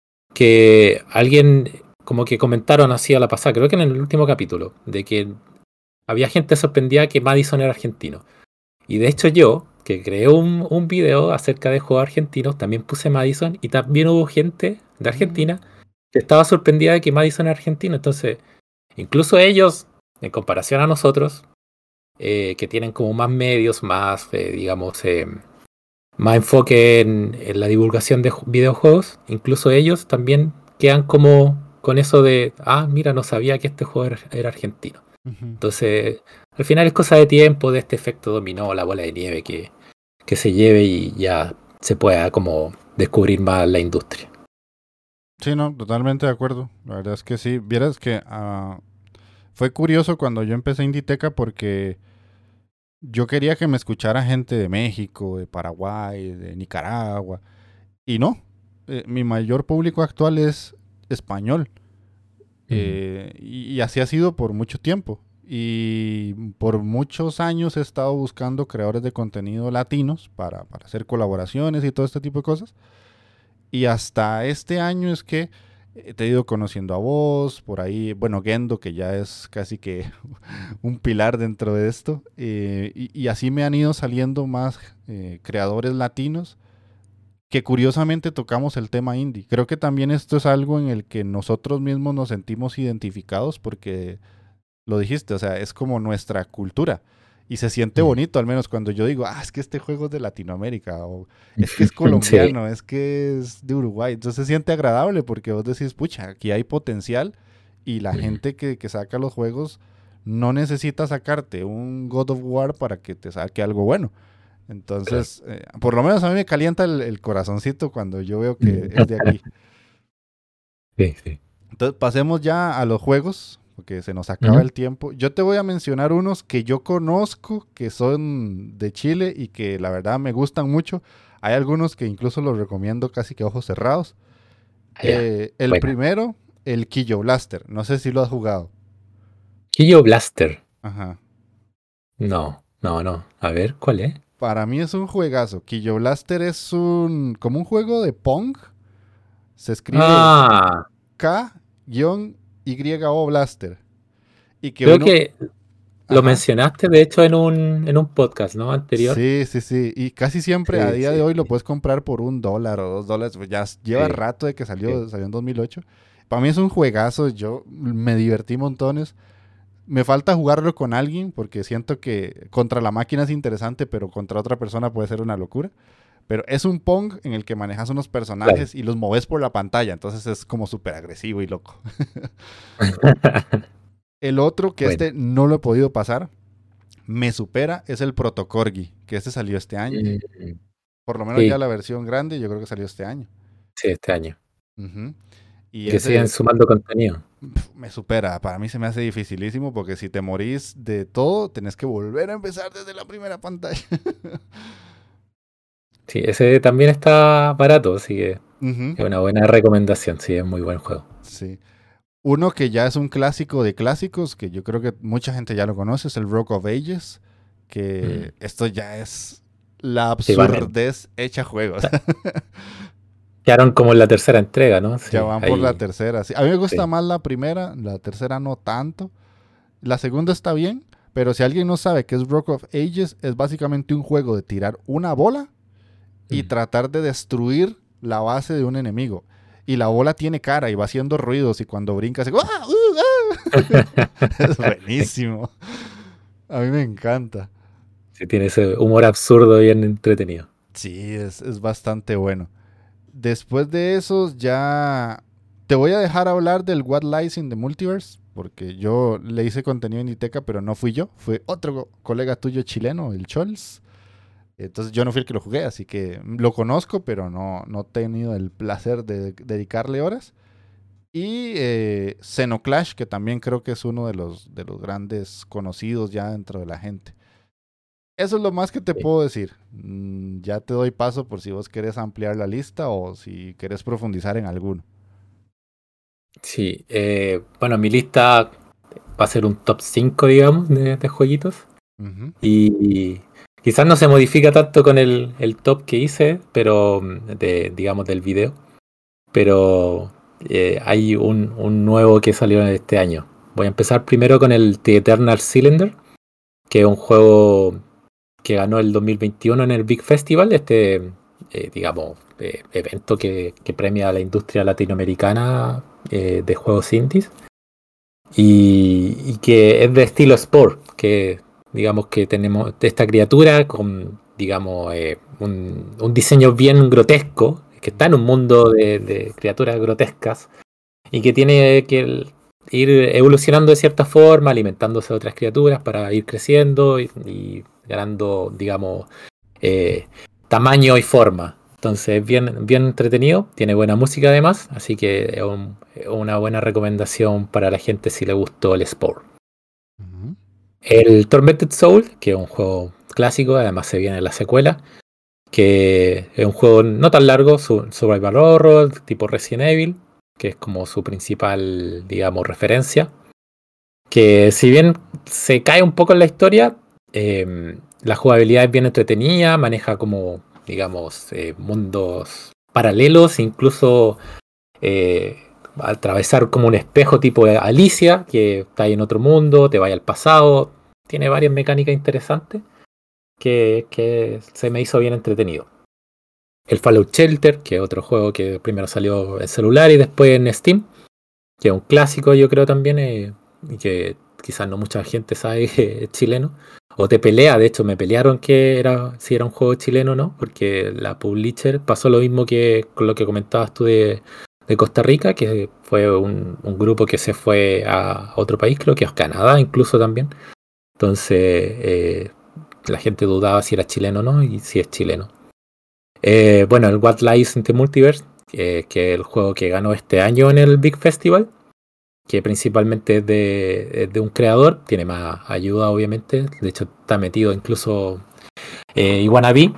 que alguien como que comentaron así a la pasada, creo que en el último capítulo, de que había gente sorprendida que Madison era argentino. Y de hecho yo, que creé un, un video acerca de juegos argentinos, también puse Madison y también hubo gente de Mm. Argentina que estaba sorprendida de que Madison era argentino. Entonces, incluso ellos, en comparación a nosotros, eh, que tienen como más medios, más, eh, digamos, eh, más enfoque en, en la divulgación de ju- videojuegos, incluso ellos también quedan como con eso de, ah, mira, no sabía que este juego era, era argentino. Ujú. Entonces, al final es cosa de tiempo, de este efecto dominó, la bola de nieve que, que se lleve y ya se pueda como descubrir más la industria. Sí, no, totalmente de acuerdo. La verdad es que sí. Vieras que ah, fue curioso cuando yo empecé Inditeca porque yo quería que me escuchara gente de México, de Paraguay, de Nicaragua. Y no, eh, mi mayor público actual es español. Mm. Eh, y, y así ha sido por mucho tiempo. Y por muchos años he estado buscando creadores de contenido latinos para, para hacer colaboraciones y todo este tipo de cosas. Y hasta este año es que eh, te he ido conociendo a vos, por ahí, bueno, Gendo, que ya es casi que un pilar dentro de esto. Eh, y, y así me han ido saliendo más eh, creadores latinos que curiosamente tocamos el tema indie. Creo que también esto es algo en el que nosotros mismos nos sentimos identificados porque lo dijiste, o sea, es como nuestra cultura. Y se siente Mm. bonito, al menos cuando yo digo, ah, es que este juego es de Latinoamérica, o es que es Sí, colombiano, es que es de Uruguay. Entonces se siente agradable porque vos decís, pucha, aquí hay potencial y la mm, gente que, que saca los juegos no necesita sacarte un God of War para que te saque algo bueno. claro. Entonces, eh, por lo menos a mí me calienta el, el corazoncito cuando yo veo que Mm. es de aquí. Sí, sí. Entonces, pasemos ya a los juegos, porque se nos acaba Ujú. el tiempo. Yo te voy a mencionar unos que yo conozco, que son de Chile y que la verdad me gustan mucho. Hay algunos que incluso los recomiendo casi que ojos cerrados. Allá. Eh, el Buena. primero, el Quillo Blaster. No sé si lo has jugado. Killo Blaster. Ajá. No, no, no. A ver, ¿cuál es? Para mí es un juegazo. Quillo Blaster es un como un juego de Pong. Se escribe Ah, K-Y O Blaster. Y que creo uno, que lo ajá, mencionaste, de hecho, en un, en un podcast, ¿no? Anterior. sí, sí, sí. Y casi siempre a Sí, día sí, de hoy lo sí. puedes comprar por un dólar o dos dólares. Pues ya s- lleva Sí, rato de que sí. salió, salió en dos mil ocho. Para mí es un juegazo. Yo me divertí montones. Me falta jugarlo con alguien porque siento que contra la máquina es interesante, pero contra otra persona puede ser una locura. Pero es un Pong en el que manejas unos Claro. personajes y los moves por la pantalla. Entonces es como súper agresivo y loco. El otro, que Bueno. este no lo he podido pasar, me supera, es el Protocorgi, que este salió este año. Mm, Por lo menos ya sí, la versión grande, yo creo que salió este año. sí, este año. Ujú. Y Que siguen ese sumando contenido. pf, me supera. Para mí se me hace dificilísimo porque si te morís de todo, tenés que volver a empezar desde la primera pantalla. Sí, ese también está barato, así que Ujú. es una buena recomendación. Sí, es muy buen juego. Sí. Uno que ya es un clásico de clásicos, que yo creo que mucha gente ya lo conoce, es el Rock of Ages, Mm. que esto ya es la Sí, van en- absurdez hecha juegos. quedaron como en la tercera entrega, ¿no? Ya Sí, van por la ahí. tercera. Sí. A mí me gusta Sí. más la primera, la tercera no tanto. La segunda está bien, pero si alguien no sabe qué es Rock of Ages, es básicamente un juego de tirar una bola y Mm. tratar de destruir la base de un enemigo. Y la bola tiene cara y va haciendo ruidos y cuando brinca hace... ¡Ah! ¡Uh! ¡Ah! Es buenísimo. A mí me encanta. Sí, tiene ese humor absurdo bien entretenido. Sí, es, es bastante bueno. Después de esos ya te voy a dejar hablar del What Lies in the Multiverse, porque yo le hice contenido en Inditeca, pero no fui yo, fue otro colega tuyo chileno, el Chols. Entonces yo no fui el que lo jugué, así que lo conozco, pero no, no he tenido el placer de dedicarle horas. Y eh, Xenoclash, que también creo que es uno de los, de los grandes conocidos ya dentro de la gente. Eso es lo más que te Sí. puedo decir. Mm, ya te doy paso por si vos querés ampliar la lista o si querés profundizar en alguno. Sí, eh, bueno, mi lista va a ser un top cinco, digamos, de, de jueguitos. Ujú. Y quizás no se modifica tanto con el, el top que hice, pero mm, de, digamos, del video. Pero eh, hay un, un nuevo que salió este año. Voy a empezar primero con el The Eternal Cylinder, que es un juego que ganó el dos mil veintiuno en el Big Festival, este, eh, digamos, eh, evento que, que premia a la industria latinoamericana eh, de juegos indies. Y, y que es de estilo sport, que digamos que tenemos esta criatura con, digamos, eh, un, un diseño bien grotesco, que está en un mundo de, de criaturas grotescas y que tiene que el- ir evolucionando de cierta forma, alimentándose de otras criaturas para ir creciendo y, y ganando, digamos, eh, tamaño y forma. Entonces, bien, bien entretenido, tiene buena música además, así que es un- es una buena recomendación para la gente si le gustó el Sport. Ujú. El Tormented Soul, que es un juego clásico, además se viene la secuela, que es un juego no tan largo, su- survival horror, tipo Resident Evil, que es como su principal, digamos, referencia. Que si bien se cae un poco en la historia, eh, la jugabilidad es bien entretenida, maneja como, digamos, eh, mundos paralelos, incluso eh, atravesar como un espejo tipo de Alicia, que está ahí en otro mundo, te vaya al pasado, tiene varias mecánicas interesantes que, que se me hizo bien entretenido. El Fallout Shelter, que es otro juego que primero salió en celular y después en Steam, que es un clásico yo creo también, eh, y que quizás no mucha gente sabe que es chileno. O te pelea, de hecho me pelearon que era si era un juego chileno o no, porque la publisher pasó lo mismo que con lo que comentabas tú de, de Costa Rica, que fue un, un grupo que se fue a otro país, creo que a Canadá incluso también. Entonces eh, la gente dudaba si era chileno o no, y si es chileno. Eh, bueno, el What Lies in the Multiverse, eh, que es el juego que ganó este año en el Big Festival, que principalmente es de, es de un creador, tiene más ayuda obviamente, de hecho está metido incluso eh, Iwanabe,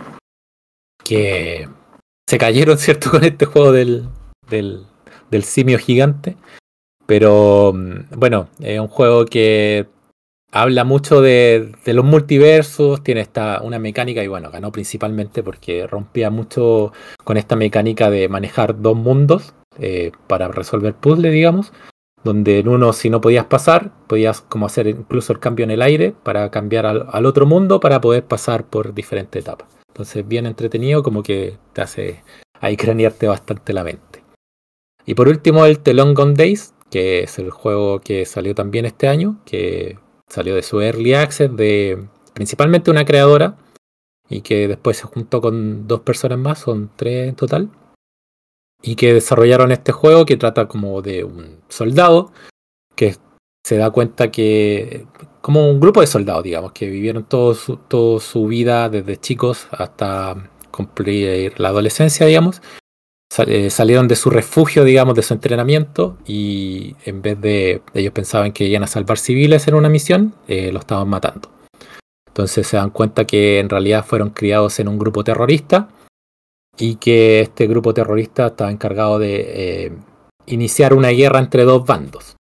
que se cayeron, ¿cierto?, con este juego del, del, del simio gigante, pero mm, bueno, es un juego que habla mucho de, de los multiversos, tiene esta, una mecánica y bueno, ganó principalmente porque rompía mucho con esta mecánica de manejar dos mundos eh, para resolver puzzles, digamos, donde en uno si no podías pasar, podías como hacer incluso el cambio en el aire para cambiar al, al otro mundo para poder pasar por diferentes etapas. Entonces bien entretenido, como que te hace ahí cranearte bastante la mente. Y por último el The Long Gone Days, que es el juego que salió también este año, que salió de su Early Access de principalmente una creadora y que después se juntó con dos personas más, son tres en total, y que desarrollaron este juego que trata como de un soldado que se da cuenta que, como un grupo de soldados, digamos, que vivieron todo su, toda su vida desde chicos hasta cumplir la adolescencia, digamos, sal- eh, salieron de su refugio, digamos, de su entrenamiento y en vez de, ellos pensaban que iban a salvar civiles en una misión, eh, lo estaban matando. Entonces se dan cuenta que en realidad fueron criados en un grupo terrorista y que este grupo terrorista estaba encargado de eh, iniciar una guerra entre dos bandos.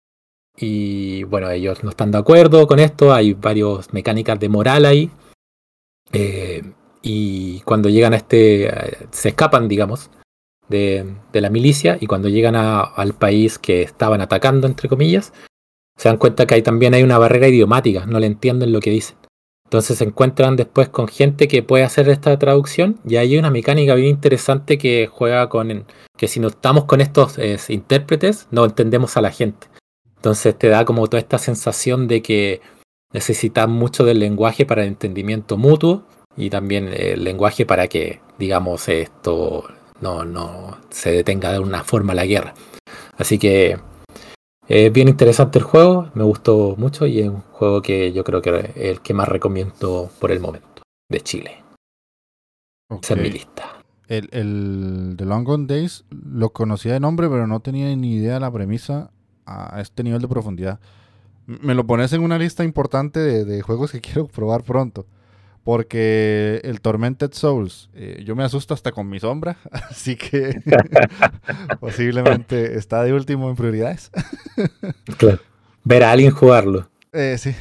Y bueno, ellos no están de acuerdo con esto, hay varias mecánicas de moral ahí. eh, y cuando llegan a este, eh, se escapan, digamos, de, de la milicia y cuando llegan a- al país que estaban atacando, entre comillas, se dan cuenta que hay, también hay una barrera idiomática, no le entienden lo que dicen. Entonces se encuentran después con gente que puede hacer esta traducción y hay una mecánica bien interesante que juega con que si no estamos con estos eh, intérpretes no entendemos a la gente. Entonces te da como toda esta sensación de que necesitas mucho del lenguaje para el entendimiento mutuo y también el lenguaje para que, digamos, esto no, no se detenga de una forma la guerra. Así que es bien interesante el juego, me gustó mucho y es un juego que yo creo que es el que más recomiendo por el momento, de Chile. Ok. Esa es mi lista. El, el The Long Gone Days lo conocía de nombre, pero no tenía ni idea de la premisa a este nivel de profundidad. M- Me lo pones en una lista importante de, de juegos que quiero probar pronto. Porque el Tormented Souls, eh, yo me asusto hasta con mi sombra, así que posiblemente está de último en prioridades. Claro. Ver a alguien jugarlo. Eh, sí,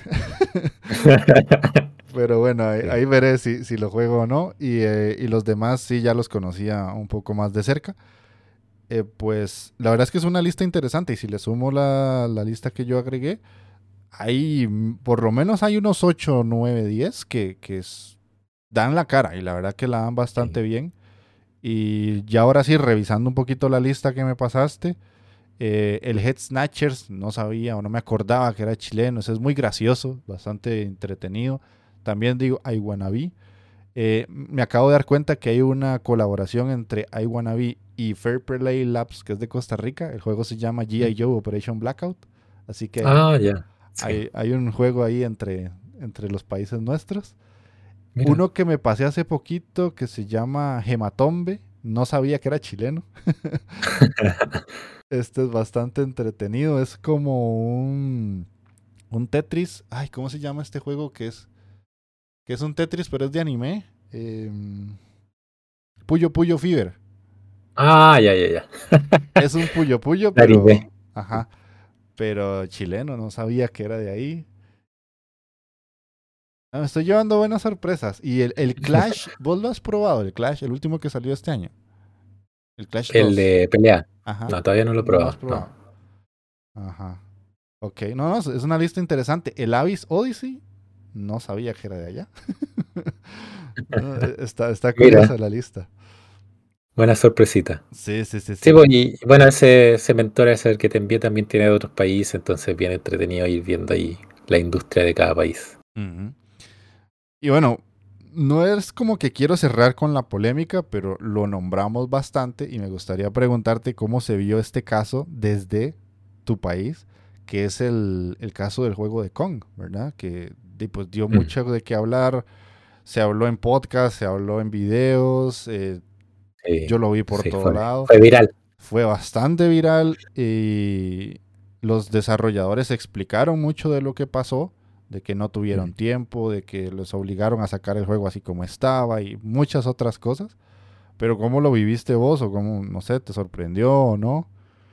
pero bueno, ahí, Sí. ahí veré si, si lo juego o no. Y, eh, y los demás sí ya los conocía un poco más de cerca. Eh, pues la verdad es que es una lista interesante y si le sumo la, la lista que yo agregué, hay mm, por lo menos hay unos ocho, nueve, diez que, que es- dan la cara y la verdad que la dan bastante Sí. bien. Y ya ahora sí, revisando un poquito la lista que me pasaste, eh, el Head Snatchers no sabía o no me acordaba que era chileno, ese es muy gracioso, bastante entretenido. También digo I Wanna Be. Eh, me acabo de dar cuenta que hay una colaboración entre I Wanna Be y Fair Play Labs, que es de Costa Rica. El juego se llama G I. Joe Operation Blackout. Así que Ah, ya. Sí. hay, hay un juego ahí entre, entre los países nuestros. Mira. Uno que me pasé hace poquito que se llama Hematombe. No sabía que era chileno. Este es bastante entretenido. Es como un, un Tetris. Ay, ¿cómo se llama este juego? Que es, que es un Tetris, pero es de anime. Em, Puyo Puyo Fever. Ah, ya, ya, ya. Es un Puyo Puyo, La pero. anime. Ajá. Pero chileno, no sabía que era de ahí. Ah, me estoy llevando buenas sorpresas. Y el, el Clash, ¿vos lo has probado? El Clash, el último que salió este año. El Clash El dos. de pelea. Ajá. No, todavía no lo he No lo has probado. No. probado. Ajá. Ok, no, no, es una lista interesante. El Abyss Odyssey, no sabía que era de allá. No, e- está, está Mira, curiosa la lista. buena sorpresita. Sí, sí, sí, Sí, sí. pues, y bueno, ese, ese mentor, ese el que te envía, también tiene de otros países, entonces es bien entretenido ir viendo ahí la industria de cada país. Ujú. Y bueno, no es como que quiero cerrar con la polémica, pero lo nombramos bastante y me gustaría preguntarte cómo se vio este caso desde tu país, que es el, el caso del juego de Kong, ¿verdad? Que di- pues, dio Mm. mucho de qué hablar, se habló en podcast, se habló en videos, eh, Sí, yo lo vi por sí, todo fue, lado, fue viral. fue bastante viral y los desarrolladores explicaron mucho de lo que pasó, de que no tuvieron Mm. tiempo, de que los obligaron a sacar el juego así como estaba y muchas otras cosas. Pero ¿cómo lo viviste vos o cómo, no sé, te sorprendió o no?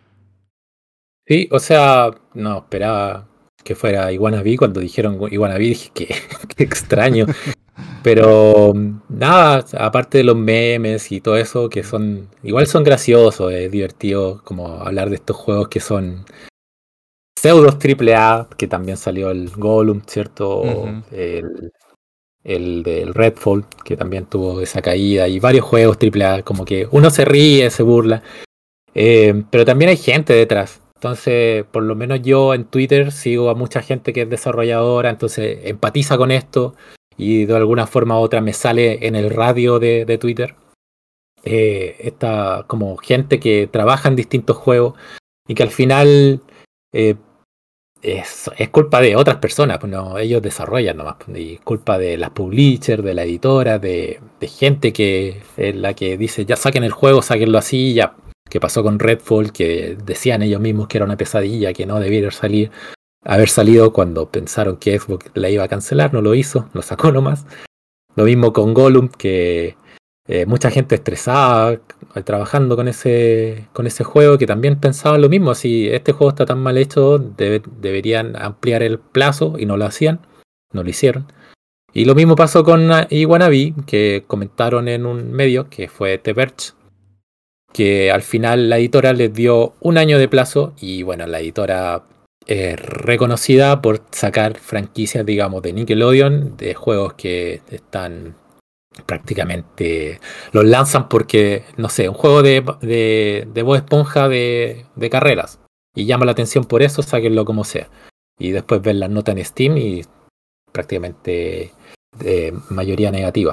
Sí, o sea, no esperaba que fuera Iguanabí. Cuando dijeron Iguanabí dije que qué extraño. Pero mm, nada, aparte de los memes y todo eso, que son, igual son graciosos, es divertido como hablar de estos juegos que son pseudos triple A, que también salió el Gollum, ¿cierto? Ujú. El, el del Redfall, que también tuvo esa caída, y varios juegos triple A, como que uno se ríe, se burla, eh, pero también hay gente detrás. Entonces, por lo menos yo en Twitter sigo a mucha gente que es desarrolladora, entonces empatiza con esto y de alguna forma u otra me sale en el radio de, de Twitter. Eh, esta como gente que trabaja en distintos juegos y que al final eh, es, es culpa de otras personas, pues no, ellos desarrollan nomás, pues, y culpa de las publishers, de la editora, de, de gente que es la que dice ya saquen el juego, sáquenlo así, ya. Que pasó con Redfall, que decían ellos mismos que era una pesadilla, que no debieron salir, haber salido cuando pensaron que Xbox la iba a cancelar, no lo hizo, lo sacó nomás. Lo mismo con Gollum, que eh, mucha gente estresada eh, trabajando con ese, con ese juego, que también pensaba lo mismo, si este juego está tan mal hecho, debe- deberían ampliar el plazo y no lo hacían, no lo hicieron. Y lo mismo pasó con ah, Iwanabe, que comentaron en un medio, que fue The Verge, que al final la editora les dio un año de plazo y bueno, la editora es reconocida por sacar franquicias, digamos, de Nickelodeon, de juegos que están prácticamente, los lanzan porque, no sé, un juego de, de, de Bob Esponja de, de carreras y llama la atención por eso, sáquenlo como sea. Y después ven las notas en Steam y prácticamente de mayoría negativa.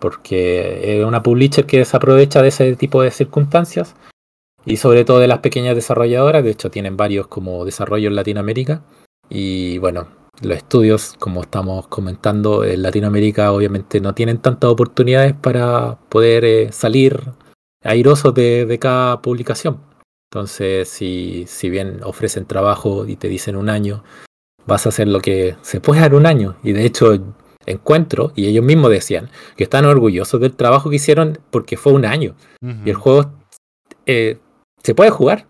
porque es una publisher que se aprovecha de ese tipo de circunstancias y sobre todo de las pequeñas desarrolladoras. De hecho tienen varios como desarrollo en Latinoamérica y bueno, los estudios, como estamos comentando, en Latinoamérica obviamente no tienen tantas oportunidades para poder eh, salir airosos de, de cada publicación. Entonces si, si bien ofrecen trabajo y te dicen un año, vas a hacer lo que se puede dar un año. Y de hecho encuentro, y ellos mismos decían, que están orgullosos del trabajo que hicieron porque fue un año. Uh-huh. Y el juego eh, se puede jugar,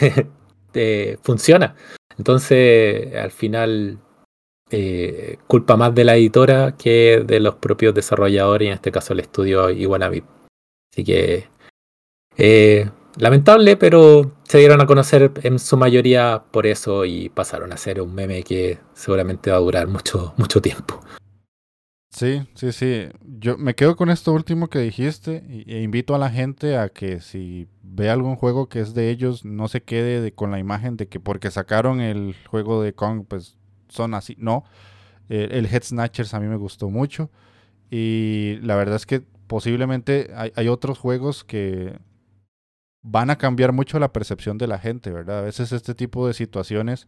eh, funciona. Entonces, al final, eh, culpa más de la editora que de los propios desarrolladores, y en este caso el estudio Iwanabip. Así que, eh, lamentable, pero se dieron a conocer en su mayoría por eso y pasaron a ser un meme que seguramente va a durar mucho, mucho tiempo. Sí, sí, sí. Yo me quedo con esto último que dijiste e invito a la gente a que si ve algún juego que es de ellos, no se quede de, con la imagen de que porque sacaron el juego de Kong, pues son así. No, el, el Head Snatchers a mí me gustó mucho y la verdad es que posiblemente hay, hay otros juegos que van a cambiar mucho la percepción de la gente, ¿verdad? A veces este tipo de situaciones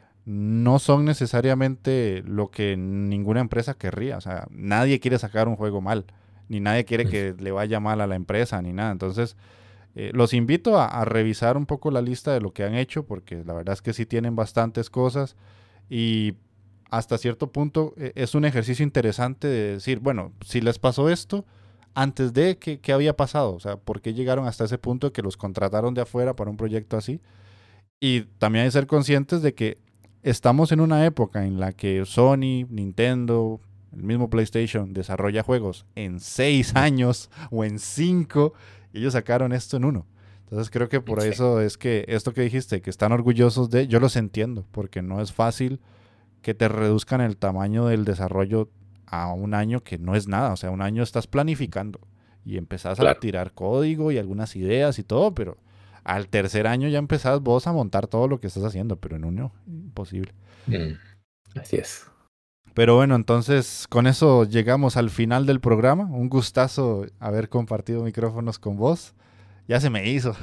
no son necesariamente lo que ninguna empresa querría. O sea, nadie quiere sacar un juego mal, ni nadie quiere que le vaya mal a la empresa, ni nada. Entonces, eh, los invito a, a revisar un poco la lista de lo que han hecho, porque la verdad es que sí tienen bastantes cosas y hasta cierto punto eh, es un ejercicio interesante de decir, bueno, si les pasó esto, antes de, ¿qué, qué había pasado? O sea, ¿por qué llegaron hasta ese punto que los contrataron de afuera para un proyecto así? Y también hay que ser conscientes de que estamos en una época en la que Sony, Nintendo, el mismo PlayStation desarrolla juegos en seis años o en cinco y ellos sacaron esto en uno. Entonces creo que por sí. eso es que esto que dijiste, que están orgullosos de, yo los entiendo, porque no es fácil que te reduzcan el tamaño del desarrollo a un año que no es nada. O sea, un año estás planificando y empezás claro. a tirar código y algunas ideas y todo, pero al tercer año ya empezás vos a montar todo lo que estás haciendo, pero en uno, imposible. Mm, así es. Pero bueno, entonces con eso llegamos al final del programa. Un gustazo haber compartido micrófonos con vos. Ya se me hizo.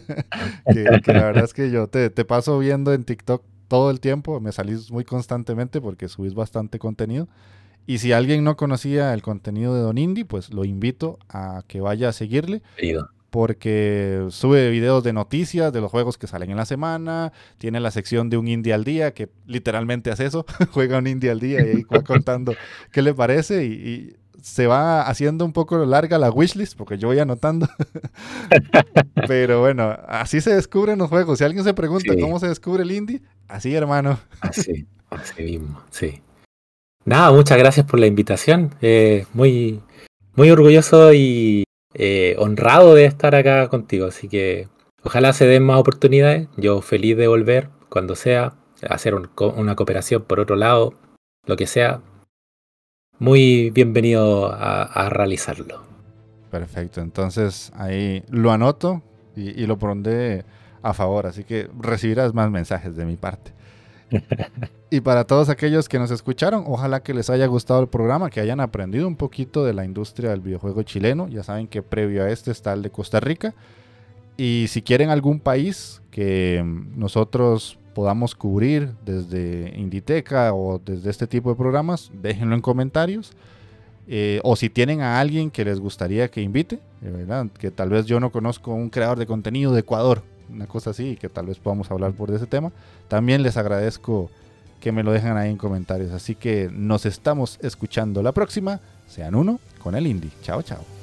que, que la verdad es que yo te, te paso viendo en TikTok todo el tiempo. Me salís muy constantemente porque subís bastante contenido. Y si alguien no conocía el contenido de Don Indy, pues lo invito a que vaya a seguirle. Querido. Porque sube videos de noticias de los juegos que salen en la semana, tiene la sección de un indie al día, que literalmente hace eso, juega un indie al día y ahí va contando qué le parece y, y se va haciendo un poco larga la wishlist, porque yo voy anotando. Pero bueno, así se descubren los juegos. Si alguien se pregunta sí. cómo se descubre el indie, así, hermano. Así, así mismo, sí. Nada, muchas gracias por la invitación. Eh, muy, muy orgulloso y Eh, honrado de estar acá contigo, así que ojalá se den más oportunidades. Yo feliz de volver cuando sea, hacer un, una cooperación por otro lado, lo que sea, muy bienvenido a, a realizarlo. Perfecto, entonces ahí lo anoto y, y lo pondré a favor, así que recibirás más mensajes de mi parte. Y para todos aquellos que nos escucharon, ojalá que les haya gustado el programa, que hayan aprendido un poquito de la industria del videojuego chileno. Ya saben que previo a este está el de Costa Rica. Y si quieren algún país que nosotros podamos cubrir desde Inditeca o desde este tipo de programas, déjenlo en comentarios. Eh, o si tienen a alguien que les gustaría que invite, ¿verdad? Que tal vez yo no conozco un creador de contenido de Ecuador, una cosa así, que tal vez podamos hablar por ese tema, también les agradezco que me lo dejen ahí en comentarios. Así que nos estamos escuchando la próxima. Sean uno con el Indie. Chao, chao.